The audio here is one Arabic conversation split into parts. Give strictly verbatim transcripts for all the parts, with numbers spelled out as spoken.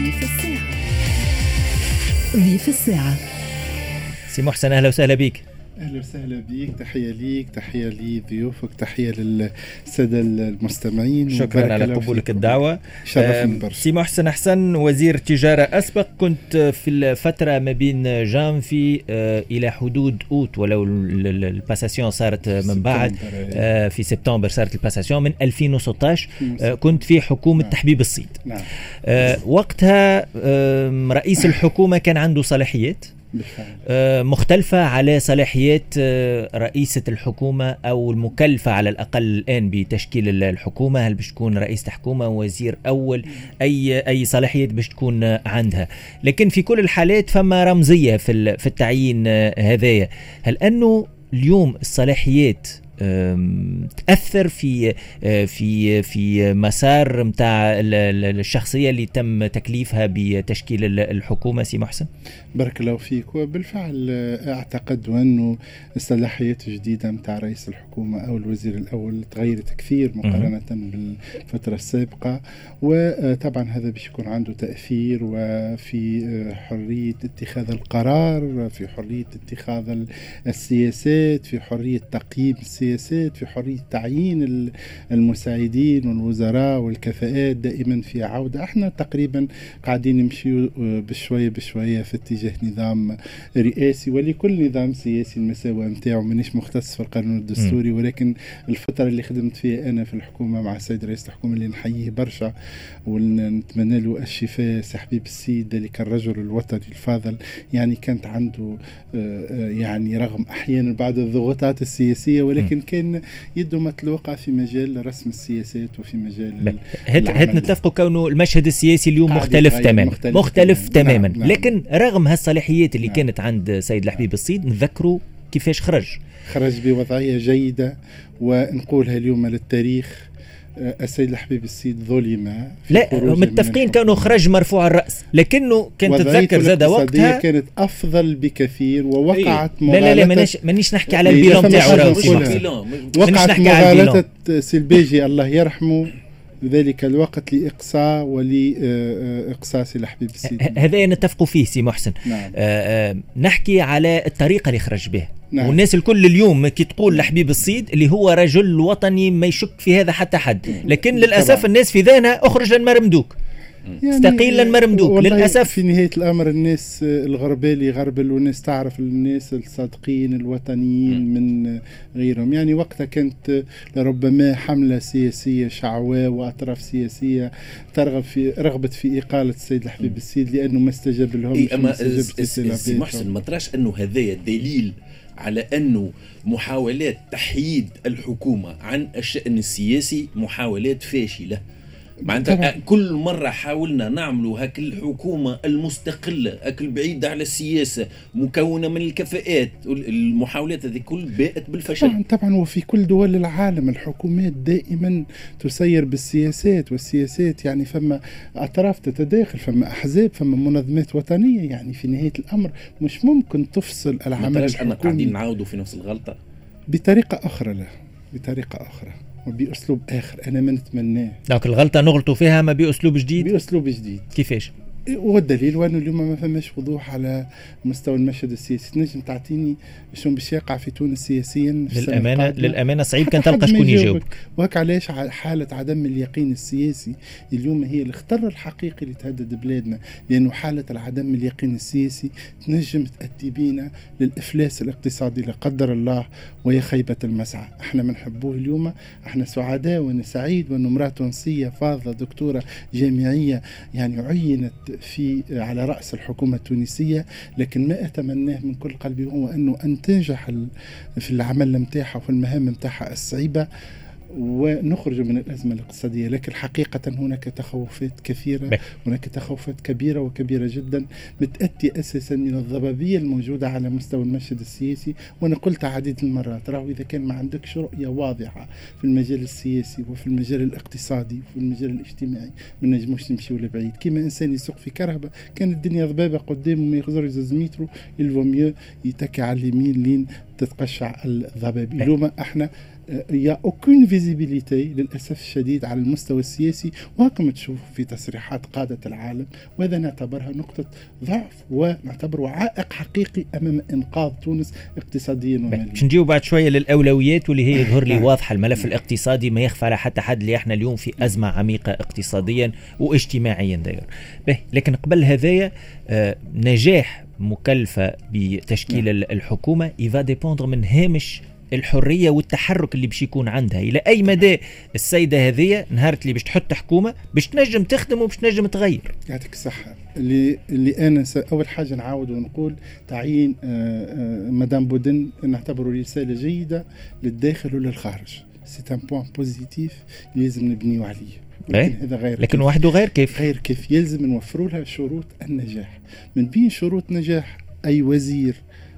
ضيف الساعة. ضيف الساعة سي محسن، أهلا وسهلا بك. أهلا وسهلا بيك، تحية ليك، تحية لضيوفك، تحية للسادة المستمعين. شكرا على قبولك الدعوة. شرفني برشا. سي محسن حسن، وزير تجارة أسبق، كنت في الفترة ما بين جانفي إلى حدود أوت، ولو الباساسيون صارت من بعد في سبتمبر، صارت الباساسيون من ألفين وستة عشر. كنت في حكومة نعم. تحبيب الصيد. نعم. وقتها رئيس الحكومة كان عنده صلاحيات مختلفة على صلاحيات رئيسة الحكومة أو المكلفة على الأقل الآن بتشكيل الحكومة. هل باش تكون رئيسة حكومة، وزير أول، أي أي صلاحيات باش تكون عندها؟ لكن في كل الحالات فما رمزية في في التعيين هذايا. هل أنه اليوم الصلاحيات تأثر في في في مسار متاع الشخصية اللي تم تكليفها بتشكيل الحكومة؟ سي محسن، بارك الله فيك. وبالفعل أعتقد أنه الصلاحيات الجديدة متاع رئيس الحكومة أو الوزير الأول تغيرت كثير مقارنة بالفترة السابقة، وطبعا هذا باش يكون عنده تأثير وفي حرية اتخاذ القرار، في حرية اتخاذ السياسات، في حرية تقييم السياسات، في حرية تعيين المساعدين والوزراء والكفاءات. دائما في عودة. احنا تقريبا قاعدين نمشي بشوية بشوية في اتجاه نظام رئاسي، ولكل نظام سياسي المساوئ متاعه. مانيش مختص في القانون الدستوري، ولكن الفترة اللي خدمت فيها أنا في الحكومة مع السيد رئيس الحكومة اللي نحييه برشا ونتمنى له الشفاء، سي حبيب السيد، ذلك الرجل الوطني الفاضل، يعني كانت عنده يعني رغم أحيانا بعض الضغوطات السياسية، ولكن كان يده مطلوقة في مجال رسم السياسات وفي مجال هات نتفقوا كونه المشهد السياسي اليوم مختلف تماما، مختلف, مختلف تماما. نعم. لكن رغم هالصلاحيات اللي نعم. كانت عند سيد الحبيب السيد، نذكروا كيفاش خرج خرج بوضعية جيدة، ونقولها اليوم للتاريخ. السيد الحبيب السيد ظلم. لا متفقين كانوا خرج مرفوع الرأس، لكنه كانت تتذكر زاد وقتها كانت أفضل بكثير، ووقعت إيه؟ لا لا لا مانيش مانيش نحكي على البيلون تاعو. وقعت مغالطة سلبيجي الله يرحمه ذلك الوقت لإقصاء ولإقصاء سي الحبيب السيد. هذا نتفقوا فيه سي محسن. نعم. آه آه نحكي على الطريقة اللي خرج بها. نعم. والناس الكل اليوم كي تقول لحبيب الصيد اللي هو رجل وطني ما يشك في هذا حتى حد، لكن للأسف طبعا. الناس في ذهنها أخرج لن مرمدوك، يعني استقيل لن مرمدوك. للأسف في نهاية الأمر الناس الغربالي غربل، والناس تعرف الناس الصادقين الوطنيين م. من غيرهم. يعني وقتها كانت لربما حملة سياسية شعواء وأطراف سياسية ترغب في رغبت في إقالة السيد الحبيب السيد لأنه ما استجاب لهم. إيه أما سي محسن، ما تراش أنه هذا دليل على أنه محاولات تحييد الحكومة عن الشأن السياسي محاولات فاشلة؟ معناتها كل مرة حاولنا نعملوا هاك الحكومة المستقلة أكل بعيدة على السياسة مكونة من الكفاءات، المحاولات هذه كل باءت بالفشل. طبعا, طبعا وفي كل دول العالم الحكومات دائما تسير بالسياسات، والسياسات يعني فما أطراف تتداخل، فما أحزاب، فما منظمات وطنية. يعني في نهاية الأمر مش ممكن تفصل العمل الحكومي. أنا قاعدين نعاودوا في نفس الغلطة بطريقة أخرى، لا بطريقة أخرى وبأسلوب آخر. أنا ما نتمناه. لكن الغلطة نغلطوا فيها ما بأسلوب جديد. بأسلوب جديد. كيفاش؟ والدليل وأنه اليوم ما فماش وضوح على مستوى المشهد السياسي. تنجم تعطيني شو باش يقع في تونس سياسيا؟ للأمانة للأمانة صعيب كان تلقى شكون يجاوب. وهك علاش حالة عدم اليقين السياسي اليوم هي الخطر الحقيقي اللي تهدد بلادنا، لأنه حالة العدم اليقين السياسي تنجم تأدي بينا للإفلاس الاقتصادي لا قدر الله، وهي خيبة المسعى. احنا منحبوه اليوم، احنا سعداء وانا سعيد وانه امرأة تونسية فاضلة دكتورة جامعية يعني عينت في على رأس الحكومة التونسية، لكن ما أتمناه من كل قلبي هو أنه أن تنجح في العمل متاعها وفي المهام متاعها الصعيبة ونخرج من الأزمة الاقتصادية. لكن حقيقة هناك تخوفات كثيرة، هناك تخوفات كبيرة وكبيرة جدا متأتي أساسا من الضبابية الموجودة على مستوى المشهد السياسي. وأنا قلت عديد المرات، راهو إذا كان ما عندكش رؤية واضحة في المجال السياسي وفي المجال الاقتصادي وفي المجال الاجتماعي ما نجموش نمشيو لبعيد. كما إنسان يسوق في كرهبة كان الدنيا ضبابة قدامه ما يخزر زوز مترو، الفو ميو يتكي على اليمين لين تتقشع الضبابي. اليوم احنا يا أوكون فيزيبيليتي للأسف الشديد على المستوى السياسي، وهكما تشوف في تصريحات قادة العالم، وهذا نعتبرها نقطة ضعف ونعتبره عائق حقيقي أمام إنقاذ تونس اقتصاديا وماليا. باش نجيو بعد شوية للأولويات واللي هي يظهر لي واضحة. الملف الاقتصادي ما يخفى على حتى حد اللي احنا اليوم في أزمة عميقة اقتصاديا واجتماعيا داير. لكن قبل هذايا آه نجاح مكلفة بتشكيل الحكومة يفا ديبوندر من هامش الحرية والتحرك اللي باش يكون عندها. إلى أي مدى السيدة هذه نهارت اللي باش تحط حكومة باش تنجم تخدم وباش تنجم تغير. يعطيك الصحة. اللي اللي أنا أول حاجة نعاود ونقول تعيين مدام بودن نعتبره رسالة جيدة للداخل وللخارج. سي ان بوين بوزيتيف لازم نبنيو عليه. لكن هذا غير لكن وحده غير كيف غير كيف يلزم نوفروا لها شروط النجاح. من بين شروط نجاح أي وزير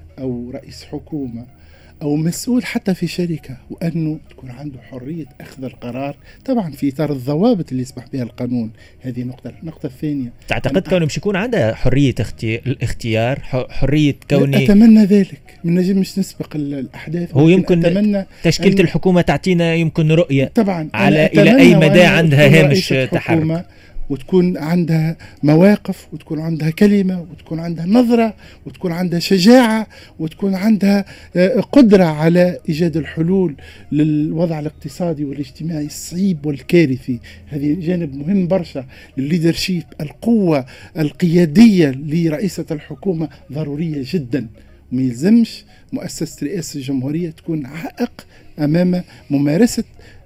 أو رئيس حكومة أو مسؤول حتى في شركة، وأنه تكون عنده حرية أخذ القرار طبعا في إطار الضوابط اللي يسمح بها القانون. هذه نقطة. النقطة الثانية، تعتقد كونه مش يكون عندها حرية الاختيار، حرية كوني؟ أتمنى ذلك. من نجم مش نسبق الأحداث. هو يمكن تشكيلة الحكومة تعطينا يمكن رؤية طبعا على إلى أي مدى عندها هامش تحرك، وتكون عندها مواقف، وتكون عندها كلمة، وتكون عندها نظرة، وتكون عندها شجاعة، وتكون عندها قدرة على إيجاد الحلول للوضع الاقتصادي والاجتماعي الصعيب والكارثي. هذه جانب مهم برشا للليدرشيب. القوة القيادية لرئيسة الحكومة ضرورية جدا، وما يلزمش مؤسسة رئاسة الجمهورية تكون عائق أمام ممارسة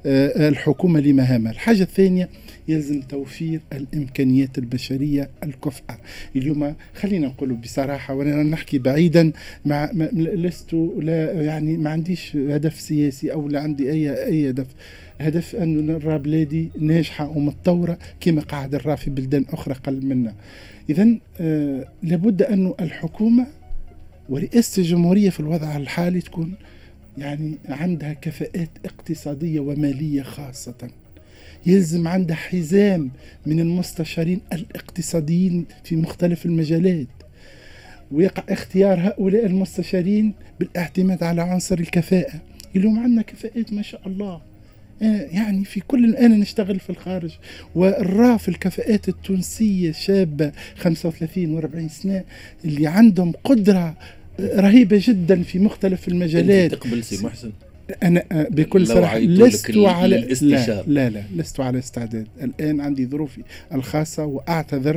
الحكومة لمهامها. الحاجة الثانية، يلزم توفير الإمكانيات البشرية الكفءة. اليوم خلينا نقول بصراحة، وأنا نحكي بعيدا، مع لست لا يعني ما عنديش هدف سياسي أو لا عندي أي أي هدف هدف أن نرى بلادي ناجحة ومتطورة كما قاعد نرى في بلدان أخرى قل منا. إذن آه لابد أن الحكومة ورئاسة الجمهورية في الوضع الحالي تكون يعني عندها كفاءات اقتصادية ومالية خاصة. يلزم عندها حزام من المستشارين الاقتصاديين في مختلف المجالات، ويقع اختيار هؤلاء المستشارين بالاعتماد على عنصر الكفاءة. اليوم عندنا كفاءات ما شاء الله، يعني في كل الآن نشتغل في الخارج، والرا في الكفاءات التونسية شابة خمسة وثلاثين وأربعين سنة اللي عندهم قدرة رهيبة جدا في مختلف المجالات. تقبل سي محسن؟ أنا بكل صراحة لست على لا, لا لا لست على استعداد. الآن عندي ظروفي الخاصة وأعتذر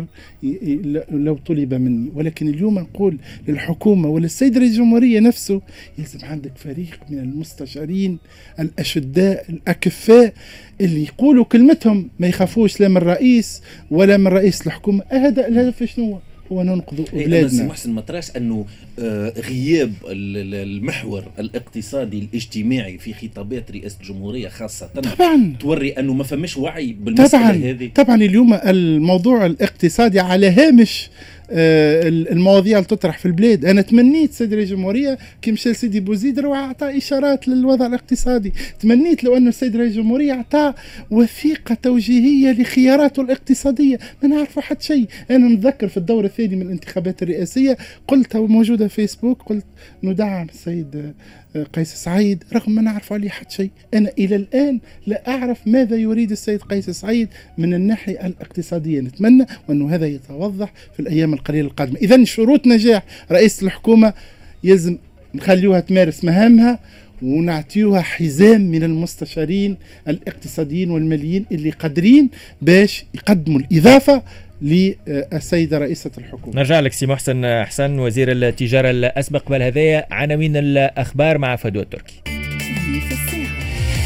لو طلب مني، ولكن اليوم نقول للحكومة وللسيد رئيس الجمهورية نفسه يلزم عندك فريق من المستشارين الأشداء الأكفاء اللي يقولوا كلمتهم، ما يخافوش لا من الرئيس ولا من رئيس الحكومة. هذا الهدف شنو هو؟ ننقذ بلادنا. سي محسن مطراش انه غياب المحور الاقتصادي الاجتماعي في خطابات رئاسة الجمهورية خاصة طبعا توري انه ما فماش وعي بالمسألة هذه. طبعا اليوم الموضوع الاقتصادي على هامش المواضيع اللي تطرح في البلاد. أنا تمنيت سيد رئيس الجمهورية كي مشى سيدي بوزيد وأعطى إشارات للوضع الاقتصادي. تمنيت لو أن السيد رئيس الجمهورية أعطى وثيقة توجيهية لخياراته الاقتصادية. ما نعرف حد شيء. أنا نتذكر في الدور الثاني من الانتخابات الرئاسية قلت موجودة في فيسبوك، قلت ندعم السيد قيس سعيد رغم ما نعرف عليه حد شيء. أنا إلى الآن لا أعرف ماذا يريد السيد قيس سعيد من الناحية الاقتصادية. نتمنى وأنه هذا يتوضح في الأيام القليلة القادمة. إذن شروط نجاح رئيس الحكومة يلزم نخليوها تمارس مهامها ونعطيوها حزام من المستشارين الاقتصاديين والماليين اللي قادرين باش يقدموا الإضافة للسيدة رئيسة الحكومة. نرجع لك سي محسن حسن وزير التجارة الأسبق. قبل هذايا عناوين الأخبار مع فدوى التركي. ضيف الساعة.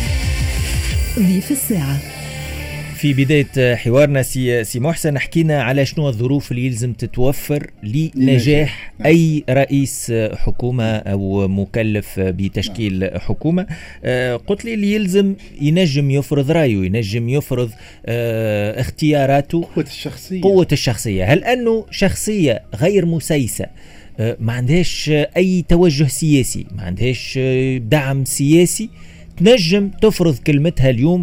ضيف الساعة. في بداية حوارنا سي سي محسن حكينا على شنو الظروف اللي يلزم تتوفر لنجاح أي رئيس حكومة أو مكلف بتشكيل حكومة. آه قلت لي اللي يلزم ينجم يفرض رأيه، ينجم يفرض آه اختياراته، قوة الشخصية. قوة الشخصية. هل أنه شخصية غير مسيسة آه ما عندهاش أي توجه سياسي، ما عندهاش دعم سياسي، تنجم تفرض كلمتها اليوم في المشهد السياسي اللي انت وصفته بالضبابي واللي هو ما فيهش رؤية واضحة للأمان؟ أنا بكل صراحة لست على استعداد. أنا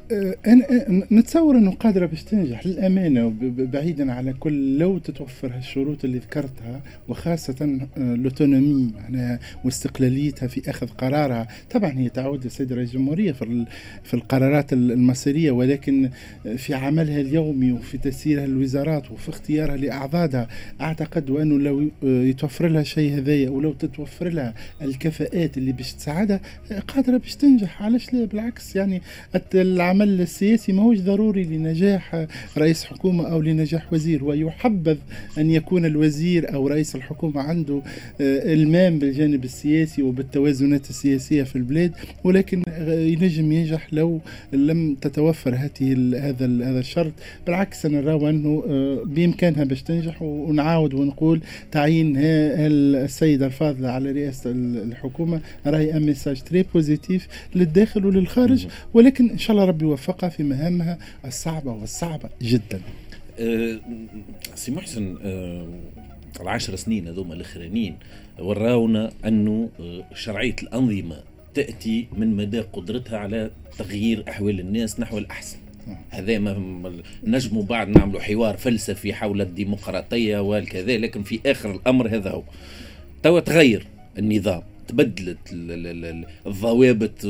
أنا نتصور أنه قادرة باش تنجح للأمانة، بعيدا على كل لو تتوفر هالشروط اللي ذكرتها، وخاصة الأوتونومي معناها واستقلاليتها في أخذ قرارها. طبعا هي تعود للسيد رئيس الجمهورية في في القرارات المصيرية، ولكن في عملها اليومي وفي تسييرها الوزارات وفي اختيارها لأعضادها أعتقد وأنه لو يتوفر لها شيء هذايا ولو تتوفر لها الكفاءات اللي باش تساعدها قادرة باش تنجح. علاش لا؟ بالعكس يعني العمل السياسي ما هوش ضروري لنجاح رئيس حكومة أو لنجاح وزير، ويحبذ أن يكون الوزير أو رئيس الحكومة عنده إلمام بالجانب السياسي وبالتوازنات السياسية في البلاد، ولكن ينجم ينجح لو لم تتوفر هذه هذا هذا الشرط. بالعكس أنا نرى أنه بإمكانها باش تنجح، ونعاود ونقول تعيين السيدة الفاضلة على رئاسة الحكومة راهي أم ميساج تري بوزيتيف للداخل وللخارج، ولكن إن شاء الله ربي يوفقها في مهامها الصعبة والصعبة جدا. أه سي محسن، أه العشر سنين هذوما الأخرانيين وراونا أنه شرعية الأنظمة تأتي من مدى قدرتها على تغيير أحوال الناس نحو الأحسن. هذا ما نجموا بعد نعملوا حوار فلسفي حول الديمقراطية والكذا، لكن في آخر الأمر هذا هو توا تغير النظام، تبدلت الضوابط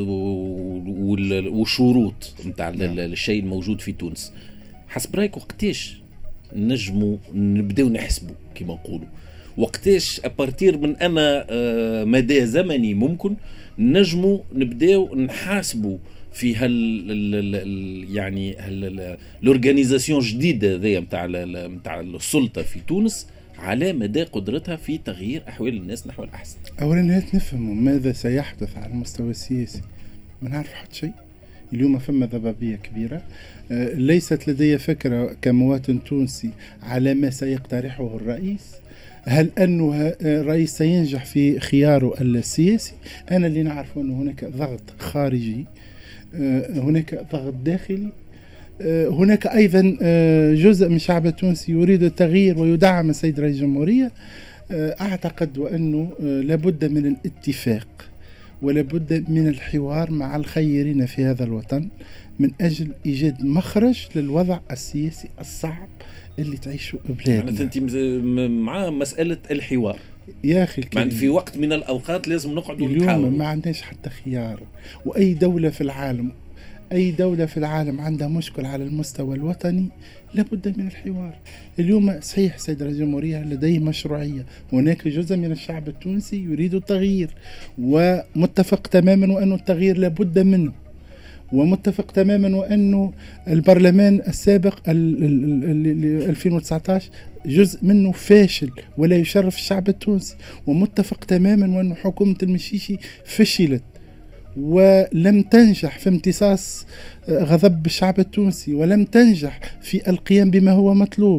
والشروط متاع الشيء الموجود في تونس. حسب رأيك وقتاش نجموا نبدأ نحسبوا كما نقولوا، وقتاش أبارتير من أما مدى زمني ممكن نجموا نبدأ نحاسبوا في هال يعني الأورغانيزاسيون جديدة ذي متاع متاع السلطة في تونس على مدى قدرتها في تغيير أحوال الناس نحو الأحسن؟ أولا نفهموا ماذا سيحدث على المستوى السياسي، ما نعرف حتى شيء. اليوم فما ضبابية كبيرة، ليست لدي فكرة كمواطن تونسي على ما سيقترحه الرئيس. هل أنه الرئيس سينجح في خياره السياسي؟ أنا اللي نعرف أنه هناك ضغط خارجي، هناك ضغط داخلي، هناك أيضا جزء من الشعب التونسي يريد التغيير ويدعم السيد رئيس الجمهورية. أعتقد وأنه لابد من الاتفاق ولابد من الحوار مع الخيرين في هذا الوطن من أجل إيجاد مخرج للوضع السياسي الصعب اللي تعيشه بلادنا. يعني أنت مع مسألة الحوار يا أخي يعني في وقت من الأوقات لازم نقعد ونحاول. اليوم ما عندناش حتى خيار، وأي دولة في العالم أي دولة في العالم عندها مشكل على المستوى الوطني لابد من الحوار. اليوم صحيح سيد رئيس الجمهورية لديه مشروعية، هناك جزء من الشعب التونسي يريد التغيير ومتفق تماما وأن التغيير لابد منه، ومتفق تماما وأنه البرلمان السابق ألفين وتسعة عشر جزء منه فاشل ولا يشرف الشعب التونسي، ومتفق تماما وأن حكومة المشيشي فشلت ولم تنجح في امتصاص غضب الشعب التونسي، ولم تنجح في القيام بما هو مطلوب.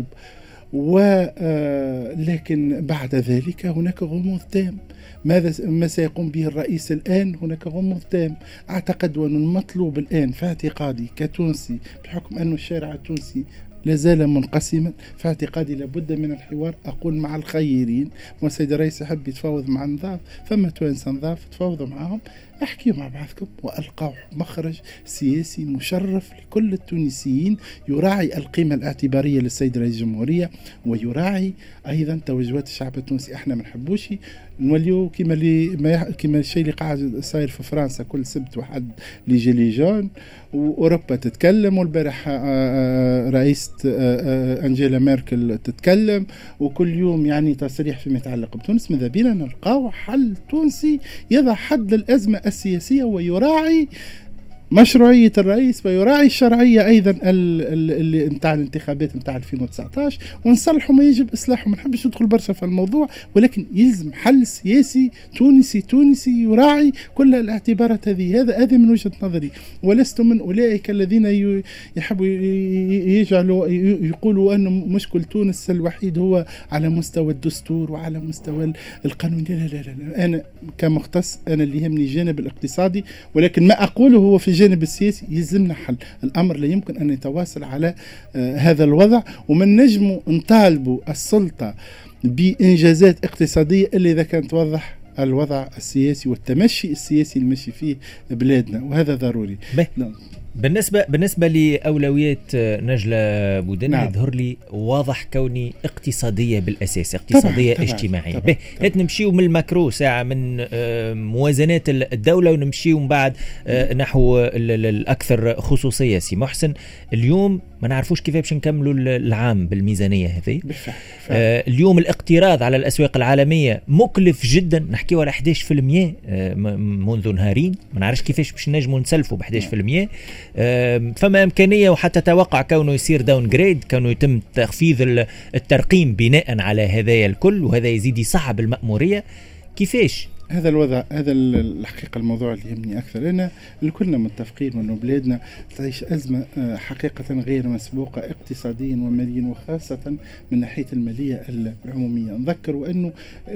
ولكن بعد ذلك هناك غموض تام. ماذا ما سيقوم به الرئيس الآن؟ هناك غموض تام. أعتقد أن المطلوب الآن في اعتقادي كتونسي، بحكم أن الشارع التونسي لازال منقسما، في اعتقادي لابد من الحوار. أقول مع الخيرين، والسيد الرئيس يحب يتفاوض مع النظام، فما توانسة نظاف تفاوضوا معهم، احكيوا مع بعضكم وألقوا مخرج سياسي مشرف لكل التونسيين، يراعي القيمة الاعتبارية للسيد رئيس الجمهورية ويراعي أيضا توجهات الشعب التونسي. احنا ما نحبوش نوليو كما اللي كما الشيء اللي قاعد صاير في فرنسا كل سبت وحد لي جيلي جون، وأوروبا تتكلم، والبارح رئيسة أنجيلا ميركل تتكلم، وكل يوم يعني تصريح فيما يتعلق بتونس. ماذا بينا نلقاو حل تونسي يضع حد للأزمة السياسية ويراعي مشروعية الرئيس ويراعي الشرعية أيضا اللي نتاع الانتخابات نتاع ألفين وتسعة عشر، ونصلحوا ما يجب إصلاحه. ما نحبش ندخل برشا في الموضوع، ولكن يلزم حل سياسي تونسي تونسي يراعي كل الاعتبارات هذه. هذا هذا من وجهة نظري، ولست من أولئك الذين يحبوا يجعلوا يقولوا أن مشكل تونس الوحيد هو على مستوى الدستور وعلى مستوى القانون. لا لا لا, لا. أنا كمختص أنا اللي يهمني الجانب الاقتصادي، ولكن ما أقوله هو في الجانب السياسي يلزمنا حل. الأمر لا يمكن أن يتواصل على آه هذا الوضع، ومن نجم نطالبوا السلطة بإنجازات اقتصادية إلا إذا كانت توضح الوضع السياسي والتمشي السياسي المشي فيه بلادنا، وهذا ضروري. نعم. بالنسبة بالنسبة لأولويات نجلة بودن نعم. يظهر لي واضح كوني اقتصادية بالأساس، اقتصادية طبعًا اجتماعية. به نمشيو من الماكرو ساعة من موازنات الدولة ونمشيو من بعد نحو الأكثر خصوصية. سي محسن، اليوم ما نعرفوش كيف باش نكملوا العام بالميزانية هذه. آه اليوم الاقتراض على الأسواق العالمية مكلف جدا، نحكيو على إحدى عشر بالمئة آه منذ نهارين، ما نعرفش كيفاش باش نجموا نسلفوا ب إحدى عشر بالمئة. آه فما إمكانية وحتى توقع كونه يصير داون جريد، كونه يتم تخفيض الترقيم بناء على هذايا الكل، وهذا يزيد يصعب المأمورية. كيفاش هذا الوضع؟ هذا الحقيقة الموضوع اللي يهمني أكثر، لأن كلنا متفقين أن بلادنا تعيش أزمة حقيقة غير مسبوقة اقتصاديا وماليا، وخاصة من ناحية المالية العمومية. نذكر أنه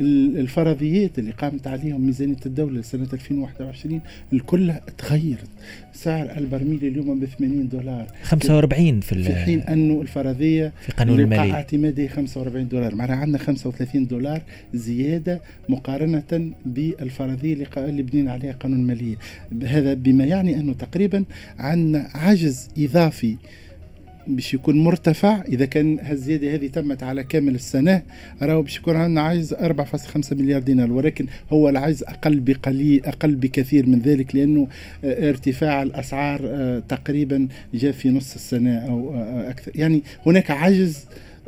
الفرضيات اللي قامت عليهم ميزانية الدولة سنة ألفين وواحد وعشرين الكلها تغيرت. سعر البرميل اليوم ب ثمانين دولار، خمسة وأربعين في, في حين أنه الفرضية في قانون المالية اعتمادي خمسة وأربعين دولار، معناها عندنا خمسة وثلاثين دولار زيادة مقارنة بالفرضية اللي بنينا عليها قانون المالية. هذا بما يعني أنه تقريبا عندنا عجز إضافي باش يكون مرتفع. إذا كان هالزيادة هذه تمت على كامل السنة راهو باش يكون عندنا عجز أربعة فاصلة خمسة مليار دينار، ولكن هو العجز أقل بقليل أقل بكثير من ذلك، لأنه ارتفاع الأسعار تقريبا جاء في نص السنة أو أكثر. يعني هناك عجز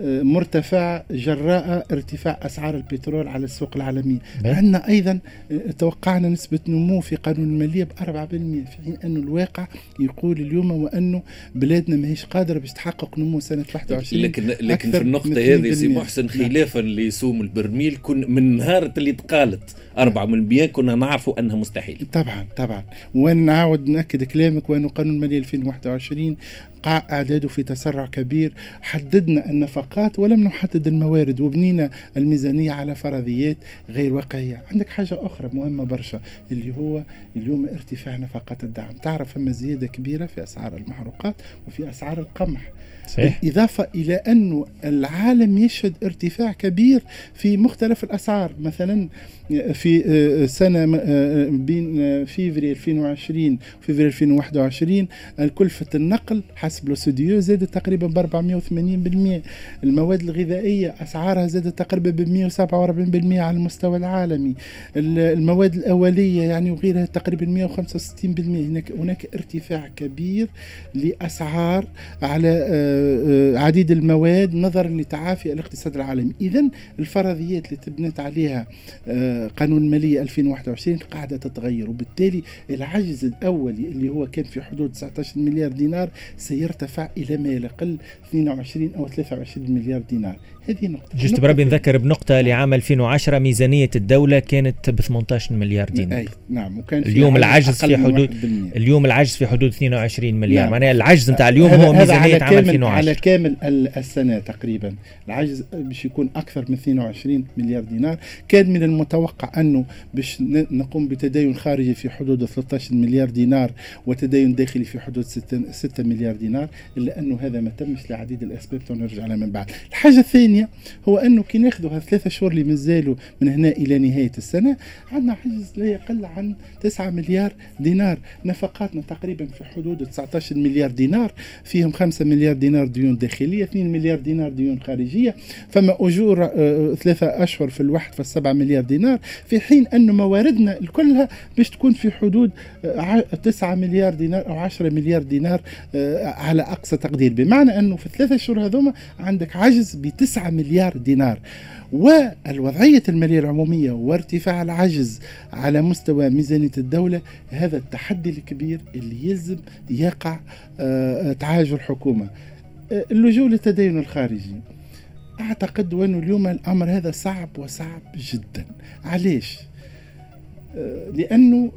مرتفع جراء ارتفاع أسعار البترول على السوق العالمية. عندنا أيضا توقعنا نسبة نمو في قانون المالية بأربعة بالمئة، في حين أنه الواقع يقول اليوم وأنه بلادنا ما هيش قادرة باش تحقق نمو سنة واحد وعشرين. لكن لكن في النقطة هذه سي محسن، خلافا لسوم البرميل، كن من نهار اللي تقالت أربعة بالمئة كنا نعرفوا أنها مستحيل. طبعا طبعا، ونعاود نأكد كلامك، وأنه قانون المالية ألفين وواحد وعشرين قاع أعداده في تسرع كبير. حددنا النفقات ولم نحدد الموارد، وبنينا الميزانية على فرضيات غير واقعية. عندك حاجة أخرى مهمة برشا، اللي هو اليوم ارتفاع نفقات الدعم. تعرف أما زيادة كبيرة في أسعار المحروقات وفي أسعار القمح، صحيح. بالإضافة إلى أنه العالم يشهد ارتفاع كبير في مختلف الأسعار. مثلا في سنة بين فيفري ألفين وعشرين وفيفري ألفين وواحد وعشرين كلفة النقل حسب لوسوديو زادت تقريبا ب أربعمئة وثمانين بالمئة. المواد الغذائية أسعارها زادت تقريبا ب مئة وسبعة وأربعين بالمئة على المستوى العالمي. المواد الأولية يعني وغيرها تقريبا مئة وخمسة وستين بالمئة. هناك هناك ارتفاع كبير لأسعار على عديد المواد نظرا لتعافي الاقتصاد العالمي. إذن الفرضيات اللي تبنت عليها قانون المالية ألفين وواحد وعشرين قاعدة تتغير، وبالتالي العجز الأولي اللي هو كان في حدود تسعة عشر مليار دينار سيرتفع إلى ما يقل اثنين وعشرين أو ثلاثة وعشرين مليار دينار. هذه نقطة. جست بربي نذكر بنقطة لعام ألفين وعشرة ميزانية الدولة كانت ب ثمانية عشر مليار دينار. أي نعم، وكان اليوم العجز في حدود اليوم العجز في حدود اثنين وعشرين مليار. نعم. معناها العجز نتاع اليوم هو ميزانية عام ألفين وعشرة على كامل السنة تقريبا. العجز باش يكون أكثر من اثنين وعشرين مليار دينار. كان من المتوقع أنه باش نقوم بتدين خارجي في حدود ثلاثة عشر مليار دينار وتدين داخلي في حدود ستة مليار دينار، إلا أنه هذا ما تمش لعديد الأسباب ونرجع على من بعد. الحاجة الثانية هو أنه كي ناخذوا هالثلاثة شهور اللي مازالوا من هنا إلى نهاية السنة عندنا عجز لا يقل عن تسعة مليار دينار. نفقاتنا تقريبا في حدود تسعة عشر مليار دينار، فيهم خمسة مليار دينار ديون داخلية، اثنين مليار دينار ديون خارجية. فما أجور آه ثلاثة أشهر في الواحد فالسبعة مليار دينار، في حين أن مواردنا كلها باش تكون في حدود آه تسعة مليار دينار أو عشرة مليار دينار آه على أقصى تقدير. بمعنى أنه في الثلاثة شهور هذوما عندك عجز بتسعة مليار دينار. والوضعية المالية العمومية وارتفاع العجز على مستوى ميزانية الدولة هذا التحدي الكبير اللي يلزم يقع آه تعاجل الحكومة. آه اللجوء للتدين الخارجي، أعتقد أنه اليوم الأمر هذا صعب وصعب جدا. علاش؟ لأنه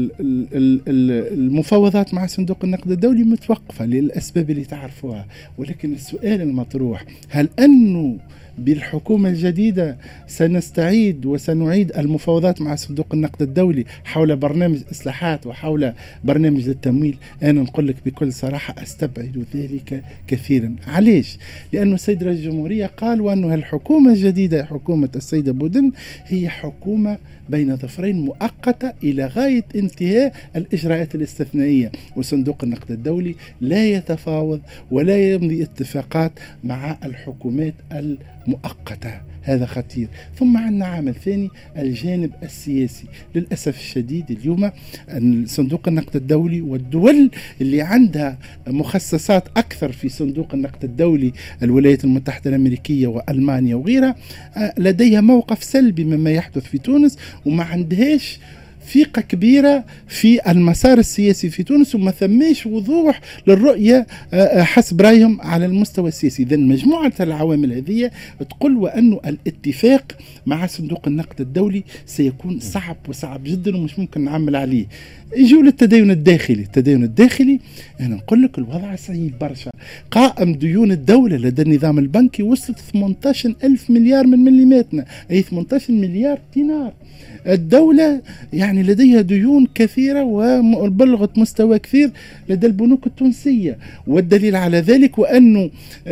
المفاوضات مع صندوق النقد الدولي متوقفة للأسباب اللي تعرفوها، ولكن السؤال المطروح هل أنه بالحكومة الجديدة سنستعيد وسنعيد المفاوضات مع صندوق النقد الدولي حول برنامج إصلاحات وحول برنامج للتمويل. أنا نقول لك بكل صراحة أستبعد ذلك كثيرا. علاش؟ لأن السيد رئيس الجمهورية قال وأن الحكومة الجديدة حكومة السيد بودن هي حكومة بين ظفرين مؤقتة إلى غاية انتهاء الإجراءات الاستثنائية، وصندوق النقد الدولي لا يتفاوض ولا يمضي اتفاقات مع الحكومات المؤقتة. هذا خطير. ثم عندنا عامل ثاني الجانب السياسي. للأسف الشديد اليوم صندوق النقد الدولي والدول اللي عندها مخصصات أكثر في صندوق النقد الدولي الولايات المتحدة الأمريكية وألمانيا وغيرها لديها موقف سلبي مما يحدث في تونس، وما عندهاش ثقة كبيرة في المسار السياسي في تونس، وما ثميش وضوح للرؤية حسب رأيهم على المستوى السياسي. إذن مجموعة العوامل هذه تقول وأن الاتفاق مع صندوق النقد الدولي سيكون صعب وصعب جدا ومش ممكن نعمل عليه. يجوا للتدين الداخلي. التدين الداخلي أنا نقول لك الوضع سيء برشا. قائم ديون الدولة لدى النظام البنكي وصلت ثمانية عشر ألف مليار من مليماتنا، أي ثمانية عشر مليار دينار. الدولة يعني لديها ديون كثيرة وبلغت مستوى كثير لدى البنوك التونسية، والدليل على ذلك وأنه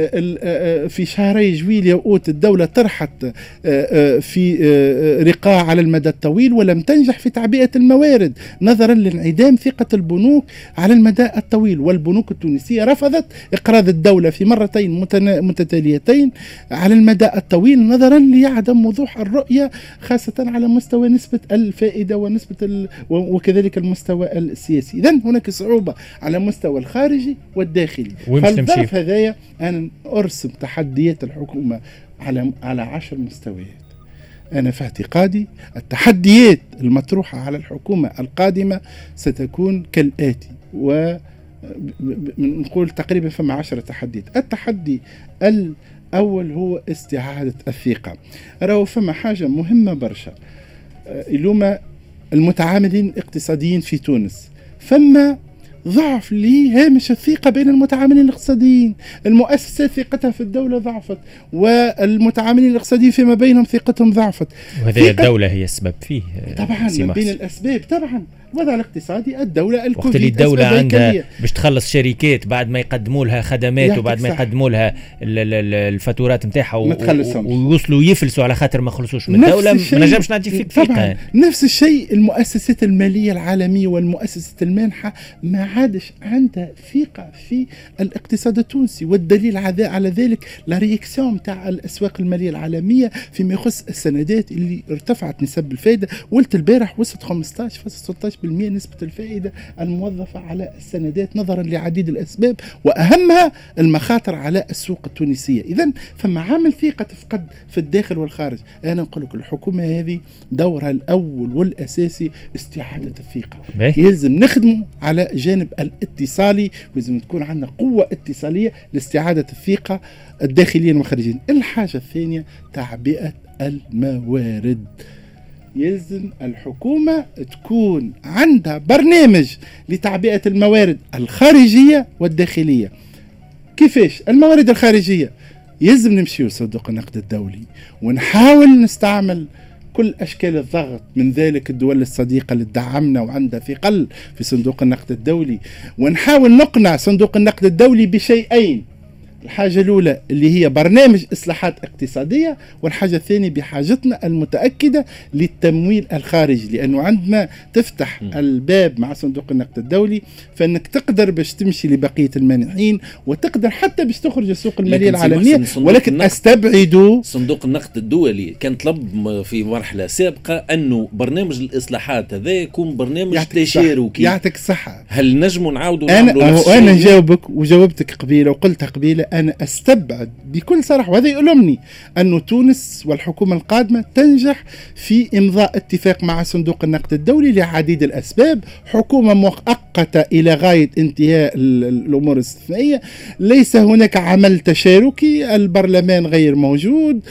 في شهري جويلية وأوت الدولة طرحت في رقاع على المدى الطويل ولم تنجح في تعبئة الموارد نظرا لانعدام ثقة البنوك على المدى الطويل، والبنوك التونسية رفضت إقراض الدولة في مرتين متتاليتين على المدى الطويل نظرا لعدم وضوح الرؤية خاصة على مستوى نسبة الفائدة ونسبة ال... وكذلك المستوى السياسي. إذن هناك صعوبة على مستوى الخارجي والداخلي. فالظرف هذايا أنا أرسم تحديات الحكومة على على عشر مستويات. أنا في اعتقادي التحديات المطروحة على الحكومة القادمة ستكون كالآتي، ونقول تقريبا فما عشرة تحديات. التحدي الأول هو استعادة الثقة. راهو فما حاجة مهمة برشا اليوم المتعاملين الاقتصاديين في تونس، فما ضعف لهامش الثقة بين المتعاملين الاقتصاديين. المؤسسات ثقتها في الدولة ضعفت، والمتعاملين الاقتصاديين فيما بينهم ثقتهم ضعفت. وهذه الدولة هي السبب فيه طبعا من بين الأسباب. طبعا الوضع الاقتصادي الدولة الكوفيد وقت اللي الدولة عندها باش تخلص شركات بعد ما يقدموا لها خدمات وبعد ما يقدموا لها الفاتورات نتاعها ويوصلوا يفلسوا على خاطر ما خلصوش من الدولة، ما نجمش نعطي فيك ثقة. نفس الشيء المؤسسات المالية العالمية والمؤسسات المانحة ما عادش عندها ثقة في الاقتصاد التونسي، والدليل على ذلك لا رياكسيون تاع الأسواق المالية العالمية فيما يخص السندات اللي ارتفعت نسب الفائدة. قلت البارح وصلت خمسة عشر فاصلة ستة عشر بالمئة نسبة الفائدة الموظفة على السندات نظرا لعديد الأسباب وأهمها المخاطر على السوق التونسية. إذن فما عامل ثقة تفقد في الداخل والخارج. أنا نقول لك الحكومة هذه دورها الأول والأساسي استعادة الثقة. يلزم نخدمه على جانب الاتصالي، ولازم تكون عندنا قوة اتصالية لاستعادة الثقة الداخليا والخارجيا. الحاجة الثانية تعبئة الموارد. يلزم الحكومة تكون عندها برنامج لتعبئة الموارد الخارجية والداخلية. كيفاش؟ الموارد الخارجية يلزم نمشي لصندوق النقد الدولي ونحاول نستعمل كل أشكال الضغط، من ذلك الدول الصديقة اللي تدعمنا وعندها ثقل في صندوق النقد الدولي، ونحاول نقنع صندوق النقد الدولي بشيئين. الحاجة الأولى اللي هي برنامج إصلاحات اقتصادية، والحاجة الثانية بحاجتنا المتأكدة للتمويل الخارجي، لأنه عندما تفتح م. الباب مع صندوق النقد الدولي فإنك تقدر باش تمشي لبقية المانحين وتقدر حتى باش تخرج السوق المالية العالمية. ولكن أستبعدوا صندوق النقد الدولي كان طلب في مرحلة سابقة أنه برنامج الإصلاحات هذا يكون برنامج تشاركي. يعطيك الصحة. هل نجموا نعاودوا أنا أنا جاوبك وجاوبتك قبيلة وقلتها قبيلة. أنا أستبعد بكل صراحة وهذا يؤلمني أن تونس والحكومة القادمة تنجح في إمضاء اتفاق مع صندوق النقد الدولي لعديد الأسباب. حكومة مؤقتة إلى غاية انتهاء الأمور الاستثنائية، ليس هناك عمل تشاركي، البرلمان غير موجود،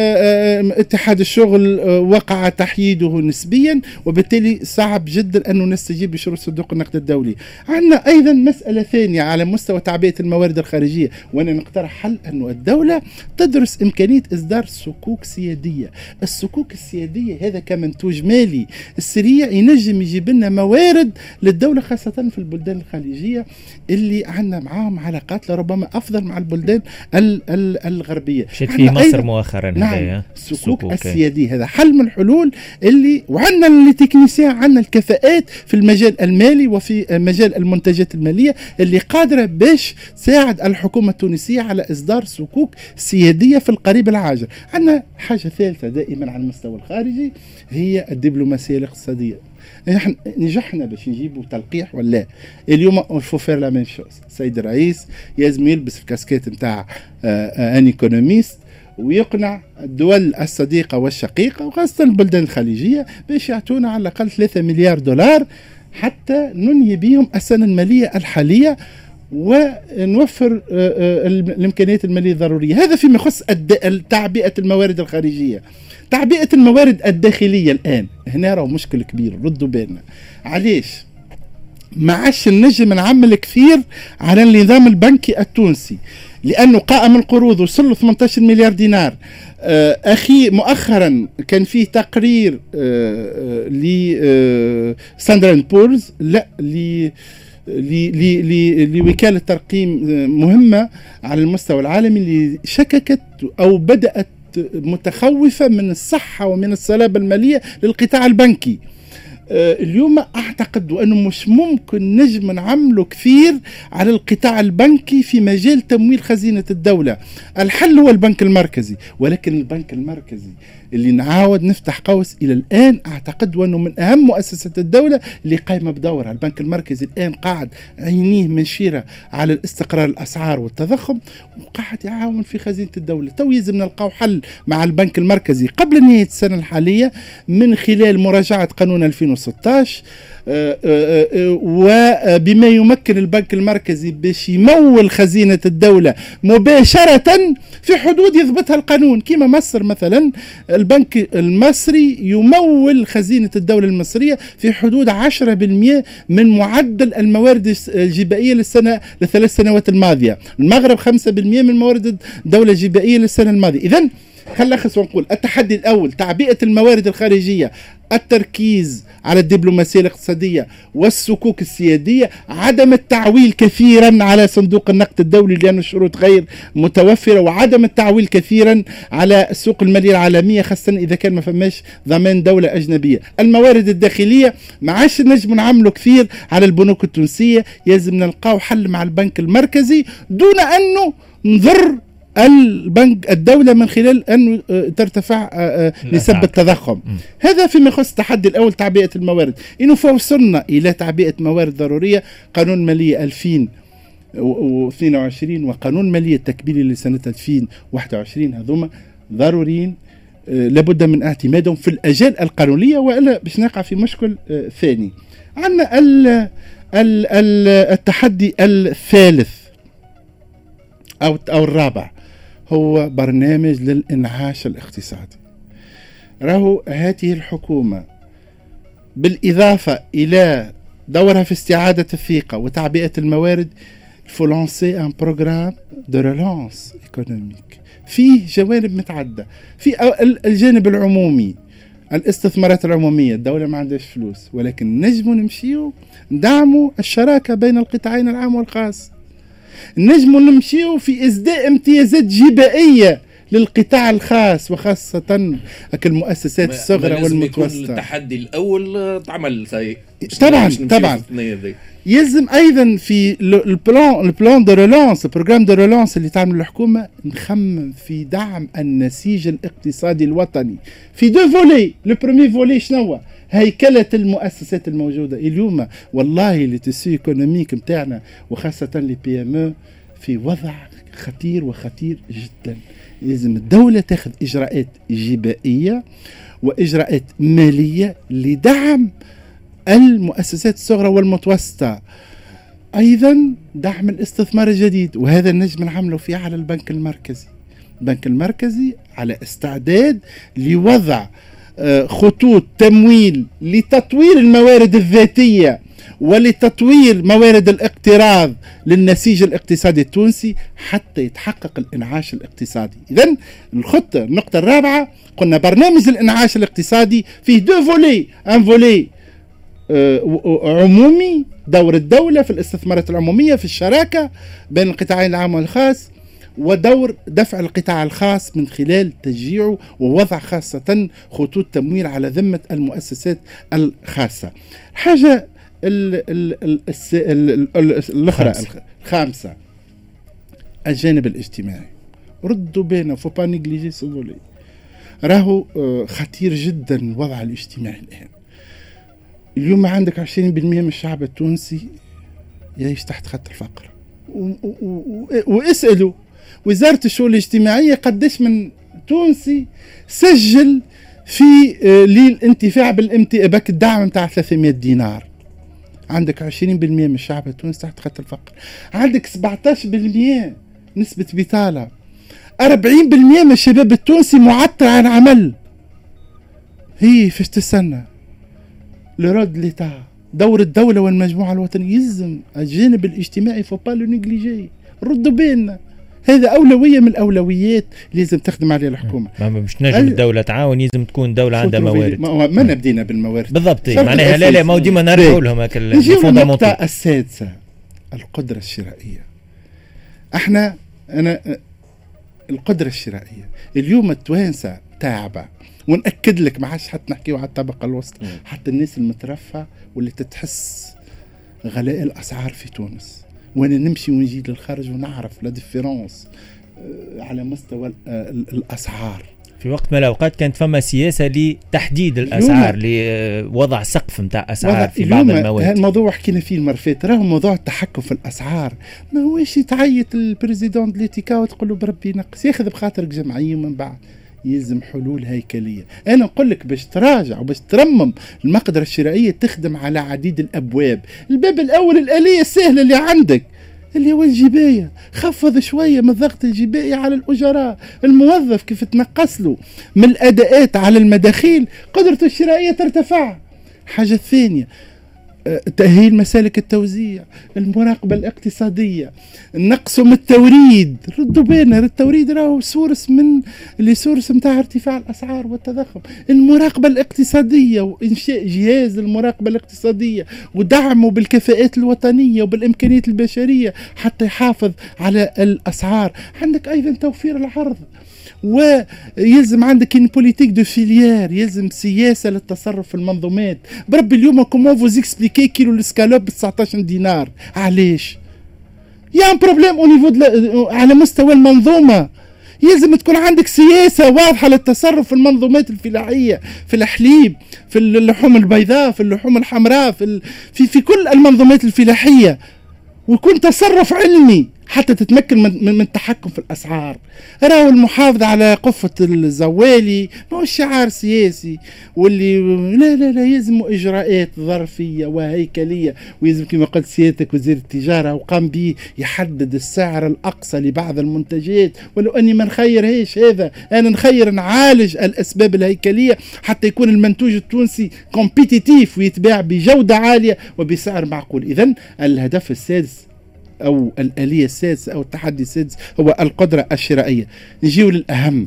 اتحاد الشغل وقع تحييده نسبيا، وبالتالي صعب جدا أن نستجيب لشروط صندوق النقد الدولي. عندنا أيضا مسألة ثانية على مستوى تعبئة الموارد الخارجية، وأنا أنا نقترح حل أنه الدولة تدرس إمكانية إصدار صكوك سيادية. الصكوك السيادية هذا كمنتوج مالي السريع ينجم يجيب لنا موارد للدولة، خاصة في البلدان الخليجية اللي عندنا معاهم علاقات لربما أفضل مع البلدان ال ال الغربية. شفت في مصر مؤخرا. نعم الصكوك السيادية هذا حل من الحلول اللي وعندنا اللي تكنيسيان، عندنا الكفاءات في المجال المالي وفي مجال المنتجات المالية اللي قادرة باش تساعد الحكومة التونسية على إصدار صكوك سيادية في القريب العاجل. عندنا حاجة ثالثة دائما على المستوى الخارجي هي الدبلوماسية الاقتصادية. نحن نجحنا باش نجيبوا تلقيح ولا اليوم الفوفير لا ميم شوز. السيد الرئيس لازم يلبس الكاسكيت نتاع ان ايكونوميست ويقنع الدول الصديقة والشقيقة وخاصة البلدان الخليجية باش يعطونا على الأقل ثلاثة مليار دولار حتى ننهي بهم السنة المالية الحالية ونوفر الإمكانيات المالية الضرورية. هذا فيما يخص تعبئة الموارد الخارجية. تعبئة الموارد الداخلية الآن هنا راه مشكل كبير، ردوا بالنا علاش ما عادش نجم نعمل كثير على النظام البنكي التونسي، لأنه قائم القروض وصل له ثمانية عشر مليار دينار. أخي مؤخرا كان فيه تقرير ل ستاندرد بورز لا ل لوكالة ترقيم مهمة على المستوى العالمي اللي شككت أو بدأت متخوفة من الصحة ومن الصلابة المالية للقطاع البنكي. اليوم أعتقد أنه مش ممكن نجم نعمله كثير على القطاع البنكي في مجال تمويل خزينة الدولة. الحل هو البنك المركزي، ولكن البنك المركزي اللي نعاود نفتح قوس إلى الآن أعتقد أنه من أهم مؤسسات الدولة اللي قايمة بدورها. البنك المركزي الآن قاعد عينيه منشيرة على الاستقرار الأسعار والتضخم وقاعد يعاون في خزينة الدولة. تو يلزم نلقاو حل مع البنك المركزي قبل نهاية السنة الحالية من خلال مراجعة قانون ألفين وستة عشر وبما يمكن البنك المركزي باش يمول خزينة الدولة مباشرة في حدود يضبطها القانون. كما مصر مثلا البنك المصري يمول خزينة الدولة المصرية في حدود عشرة بالمئة من معدل الموارد الجبائية للسنة للثلاث سنوات الماضية. المغرب خمسة بالمئة من موارد الدولة الجبائية للسنة الماضية. إذن خلينا نلخص ونقول التحدي الأول تعبئة الموارد الخارجية، التركيز على الدبلوماسية الاقتصادية والصكوك السيادية، عدم التعويل كثيرا على صندوق النقد الدولي لأن الشروط غير متوفرة، وعدم التعويل كثيرا على السوق المالية العالمية خاصة إذا كان ما فماش ضمان دولة أجنبية. الموارد الداخلية ما عادش نجم نعملوا كثير على البنوك التونسية، يلزم نلقاو حل مع البنك المركزي دون أنه نضر البنك الدولة من خلال أن ترتفع نسبة التضخم. هذا فيما يخص التحدي الأول تعبئة الموارد. إنه فوصلنا إلى تعبئة موارد ضرورية قانون مالية ألفين واثنين وعشرين وقانون مالية تكميلي لسنة ألفين وواحد وعشرين هذوما ضروريين لابد من اعتمادهم في الأجال القانونية وإلا باش نقع في مشكل ثاني. عندنا التحدي الثالث أو أو الرابع هو برنامج للإنعاش الاقتصادي. راهو هذه الحكومة بالإضافة إلى دورها في استعادة الثقة وتعبئة الموارد فلانسي ان بروغرام دو ريلانس ايكونوميك فيه جوانب متعددة. في الجانب العمومي الاستثمارات العمومية، الدولة ما عندهاش فلوس ولكن نجموا نمشيو ندعموا الشراكة بين القطاعين العام والخاص، نجموا نمشيو في إسداء امتيازات جبائية للقطاع الخاص وخاصة المؤسسات الصغرى والمتوسطة. التحدي الأول تعمل طبعا طبعا يلزم أيضا في البلان البلان دو ريلانس البروغرام دو ريلانس اللي تعمل الحكومة نخمم في دعم النسيج الاقتصادي الوطني في دو فولي. لو برومي فولي شنو؟ هيكلة المؤسسات الموجودة اليوم. والله التسوي ايكونوميك متاعنا وخاصة لي بي ام او في وضع خطير وخطير جدا. لازم الدولة تاخذ إجراءات جبائية وإجراءات مالية لدعم المؤسسات الصغرى والمتوسطة. أيضا دعم الاستثمار الجديد، وهذا نجم نعمله فيه على البنك المركزي. البنك المركزي على استعداد لوضع خطوط تمويل لتطوير الموارد الذاتية ولتطوير موارد الاقتراض للنسيج الاقتصادي التونسي حتى يتحقق الانعاش الاقتصادي. إذن الخطة النقطة الرابعة قلنا برنامج الانعاش الاقتصادي فيه دو فولي، ان فولي عمومي، دور الدولة في الاستثمارات العمومية في الشراكة بين القطاعين العام والخاص، ودور دفع القطاع الخاص من خلال تشجيعه ووضع خاصة خطوط تمويل على ذمة المؤسسات الخاصة. حاجة الأخرى الخامسة الجانب الاجتماعي، ردوا بينا فو با نيجليجي سوفولي، راهو خطير جدا الوضع الاجتماعي الآن. اليوم عندك عشرين بالمئة من الشعب التونسي يعيش تحت خط الفقر، واسألوا وزارة الشؤون الاجتماعية قديش من تونسي سجل في للانتفاع بالباك الدعم متاع ثلاثمئة دينار. عندك عشرين بالمئة من الشعب التونسي تحت خط الفقر، عندك سبعة عشر بالمئة نسبة بطالة، أربعين بالمئة من الشباب التونسي معطل عن عمل. هي فاش تستنى لرد ليتا دور الدولة والمجموعة الوطنية؟ يلزم الجانب الاجتماعي فو با لو نيجليجي، ردوا بينا، هذا أولوية من الأولويات لازم تخدم عليها الحكومة. ما مش نجم الدولة تعاون، يلزم تكون دولة عندها موارد. ما, ما نبدينا بالموارد بالضبط، معناها لا لا ما ديما نرجعوا لهم هكا. نجيو للنقطة السادسة، القدرة الشرائية. احنا أنا القدرة الشرائية اليوم التوانسة تعبة، ونأكد لك ما عادش حتى نحكيو على الطبقة الوسطى، حتى الناس المترفة واللي تتحس غلاء الأسعار في تونس. وانا نمشي ونجي للخارج ونعرف لا ديفيرونس على مستوى الاسعار. في وقت من الاوقات كانت فما سياسه لتحديد الاسعار، لوضع سقف نتاع اسعار في بعض المواد. هذا الموضوع حكينا فيه المره فاتت، راهو موضوع التحكم في الاسعار ما هوش تعيط البريزيدون دليتيكا وتقول له بربي ينقص، ياخذ بخاطرك جمعيه ومن بعد يلزم حلول هيكليه. انا نقول لك باش تراجع وباش ترمم المقدره الشرائيه تخدم على عديد الابواب. الباب الاول الاليه السهله اللي عندك اللي هو الجبايه، خفض شويه من الضغط الجبائي على الاجراء، الموظف كيف تنقص له من الاداءات على المداخيل قدرته الشرائيه ترتفع. حاجه ثانيه تأهيل مسالك التوزيع، المراقبة الاقتصادية، نقص من التوريد، ردوا بالنا التوريد راهو سورس من اللي سورس متاع ارتفاع الأسعار والتضخم. المراقبة الاقتصادية وإنشاء جهاز المراقبة الاقتصادية ودعمه بالكفاءات الوطنية وبالإمكانيات البشرية حتى يحافظ على الأسعار. عندك أيضا توفير العرض، ويلزم عندك ان بوليتيك دو فيليير، يلزم سياسه للتصرف في المنظومات. بربي اليوم كومون فوز اكسبليكي كيلو الاسكالوب ب تسعطاش دينار، علاش؟ يا ان بروبليم او نيفو على مستوى المنظومه. يلزم تكون عندك سياسه واضحه للتصرف في المنظومات الفلاحيه، في الحليب، في اللحوم البيضاء، في اللحوم الحمراء، في ال... في في كل المنظومات الفلاحيه، ويكون تصرف علمي حتى تتمكن من, من التحكم في الأسعار. راهو المحافظة على قفة الزوالي ما هو شعار سياسي واللي لا لا لا يلزم إجراءات ظرفية وهيكلية، ويلزم كما قلت سيادتك وزير التجارة وقام به يحدد السعر الأقصى لبعض المنتجات، ولو أني ما نخيرهاش هذا، أنا نخير نعالج الأسباب الهيكلية حتى يكون المنتوج التونسي كومبيتيتيف ويتباع بجودة عالية وبسعر معقول. إذن الهدف السادس أو الآلية السادسة أو التحدي السادس هو القدرة الشرائية. نجيو للأهم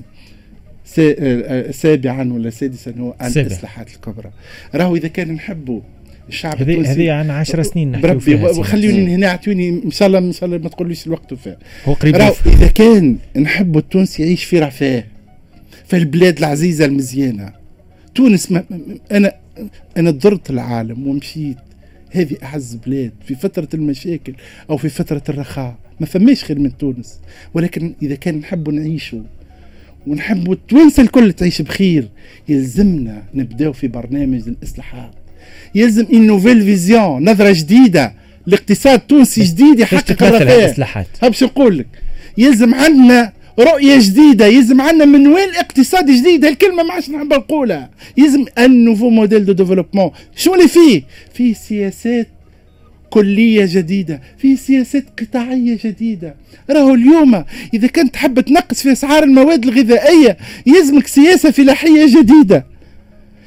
سابعا ولا سادسا هو الإصلاحات الكبرى. راهو إذا كان نحبوا الشعب التونسي هذه عن عشر سنين نحكي فيها، وخليوني هنا اعطوني إن شاء الله إن شاء الله ما تقوليش الوقت وفاء. راهو إذا كان نحبوا التونسي يعيش في رفاه في البلاد العزيزة المزيانة تونس، ما أنا أنا ضرت العالم ومشيت، هذه أعز بلاد في فترة المشاكل أو في فترة الرخاء، ما فماش خير من تونس. ولكن إذا كان نحبوا نعيشوا ونحبوا التوانسة الكل تعيش بخير، يلزمنا نبداو في برنامج الإصلاحات. يلزم إن نوفيل فيزيون، نظرة جديدة لاقتصاد تونسي جديد يحقق الرفاه. هبش نقول لك يلزم عندنا رؤية جديدة، يلزم عندنا منوال اقتصاد جديد. هالكلمة ما عادش نحب نقولها. يلزم ان نوفو موديل دو ديفلوبمون. شو اللي فيه؟ فيه سياسات كلية جديدة، فيه سياسات قطاعية جديدة. راهو اليوم إذا كنت تحب تنقص في أسعار المواد الغذائية يلزمك سياسة فلاحية جديدة،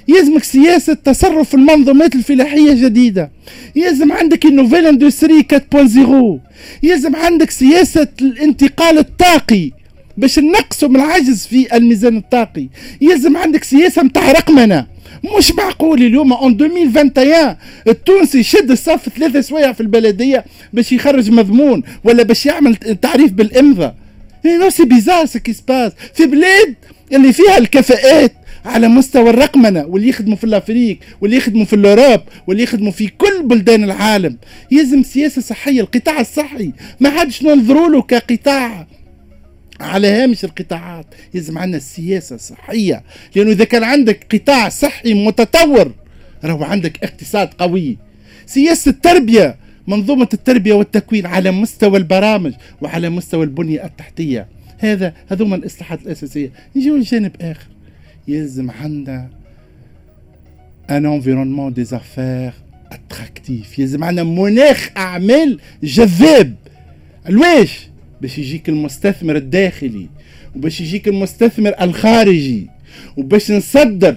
يلزمك سياسة تصرف المنظومات الفلاحية جديدة، يلزم عندك النوفيل اندستري أربعة صفر، يلزم عندك سياسة الانتقال الطاقي باش نقصوا من العجز في الميزان الطاقي، يلزم عندك سياسة متاع رقمنة. مش معقول اليوم ان ألفين وواحد وعشرين التونسي يشد الصف ثلاثة سوايع في البلدية باش يخرج مضمون ولا باش يعمل تعريف بالإمضة. نو سي بيزار سي كي سباس في بلاد اللي فيها الكفاءات على مستوى الرقمنة، واللي يخدموا في الافريق واللي يخدموا في الاوروب واللي يخدموا في كل بلدان العالم. يلزم سياسة صحية. القطاع الصحي ما عادش ننظروا له كقطاع على هامش القطاعات، يلزم عندنا السياسة الصحية، لأنه إذا كان عندك قطاع صحي متطور راهو عندك اقتصاد قوي. سياسة التربية، منظومة التربية والتكوين على مستوى البرامج وعلى مستوى البنية التحتية، هذا هذوما الإصلاحات الأساسية. نجيو لجانب آخر، يلزم عندنا ان انفيرونمون دي زافير اتراكتيف، يلزم عندنا مناخ أعمال جذاب. الواش باش يجيك المستثمر الداخلي وباش يجيك المستثمر الخارجي وباش نصدر.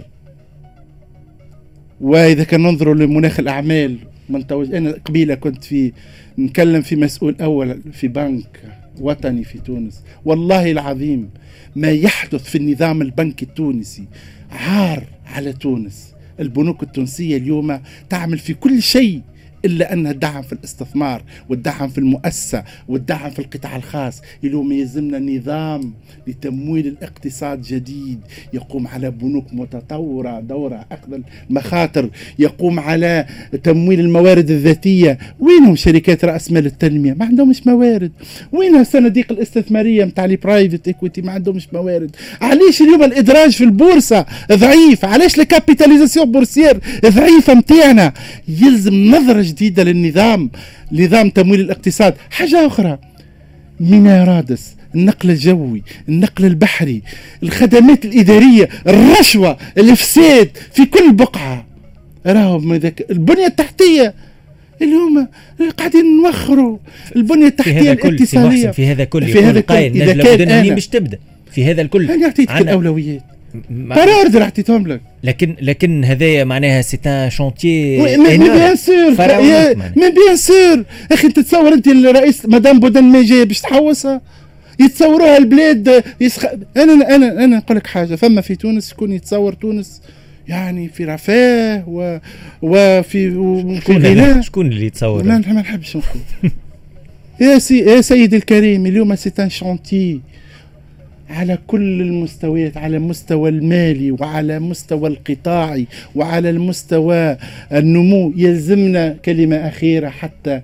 وإذا كان ننظروا لمناخ الأعمال من توج... أنا قبيلة كنت في نكلم في مسؤول أول في بنك وطني في تونس، والله العظيم ما يحدث في النظام البنكي التونسي عار على تونس. البنوك التونسية اليوم تعمل في كل شيء إلا أنها تدعم في الاستثمار وتدعم في المؤسسة وتدعم في القطاع الخاص. اليوم يلزمنا نظام لتمويل الاقتصاد جديد يقوم على بنوك متطورة دورة أخذ المخاطر، يقوم على تمويل الموارد الذاتية. وينهم شركات رأس مال التنمية؟ ما عندهمش موارد. وينها الصناديق الاستثمارية متاع لي برايفت ايكويتي؟ ما عندهمش موارد. علاش اليوم الإدراج في البورصة ضعيف؟ علاش الكابيتاليزاسيون بورسيير ضعيفة متاعنا؟ يلزم نظرة جديدة للنظام، نظام تمويل الاقتصاد. حاجة أخرى، مينارادس، النقل الجوي، النقل البحري، الخدمات الإدارية، الرشوة، الإفساد في كل بقعة. راهو البنية التحتية اليوم قاعدين نوخروا البنية التحتية الاتصالية. في هذا كل في هذا كل إذا كان أنا مش تبدأ في هذا الكل. أنا أعطيتك الأولويات قرار در اعطيتهم لك، لكن لكن هذايا معناها سي ان شونتيي. مي بيان سور مي بيان سور اخي. انت تتصور انت الرئيس مدام بودن ما جاي باش تحوسها؟ يتصوروها البلاد يسخ... انا انا انا نقول لك حاجه، فما في تونس يكون يتصور تونس يعني في رفاه و... وفي شكون شكون اللي يتصور؟ ما نحبش نقول. يا سي يا سيدي الكريم، اليوم سي ان شونتيي على كل المستويات، على مستوى المالي وعلى مستوى القطاعي وعلى المستوى النمو. يلزمنا كلمة أخيرة حتى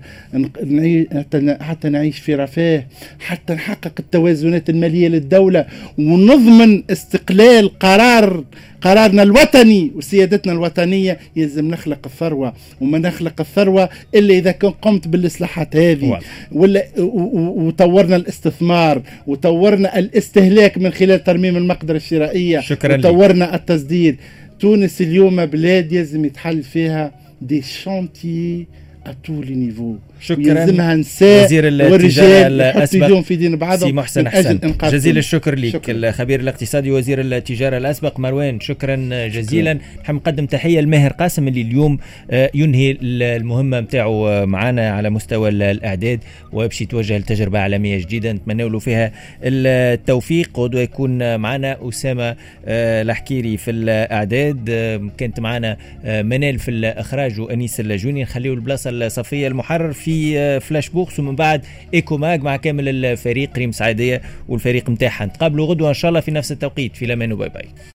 حتى نعيش في رفاه، حتى نحقق التوازنات المالية للدولة ونضمن استقلال قرار قرارنا الوطني وسيادتنا الوطنية. يلزم نخلق الثروة، وما نخلق الثروة إلا إذا كان قمت بالإصلاحات هذه ولا وطورنا الاستثمار وطورنا الاستهلاك من خلال ترميم المقدرة الشرائية وطورنا التصدير. تونس اليوم بلاد يلزم يتحل فيها دي شانتيي أتو لي نيفو. شكرا يلزمها نساء والرجال يحطوا يدهم في دين بعضهم. سي محسن حسن، جزيل الشكر لك، الخبير الاقتصادي وزير التجارة الأسبق. مروان شكرا جزيلا. نحب نقدم تحية لماهر قاسم اللي اليوم ينهي المهمة متاعه معنا على مستوى الإعداد وبشي يتوجه لتجربة عالمية جديدة نتمنى له فيها التوفيق. غدوة يكون معنا أسامة الحكيري في الإعداد، كانت معنا منال في الإخراج وأنيس الجوني. نخليه البلاصة صفية المحرر في فلاش بوكس، ومن بعد إيكو ماج مع كامل الفريق، ريم سعيدية والفريق متاعها. نتقابلوا غدوة إن شاء الله في نفس التوقيت. في الأمان وباي باي.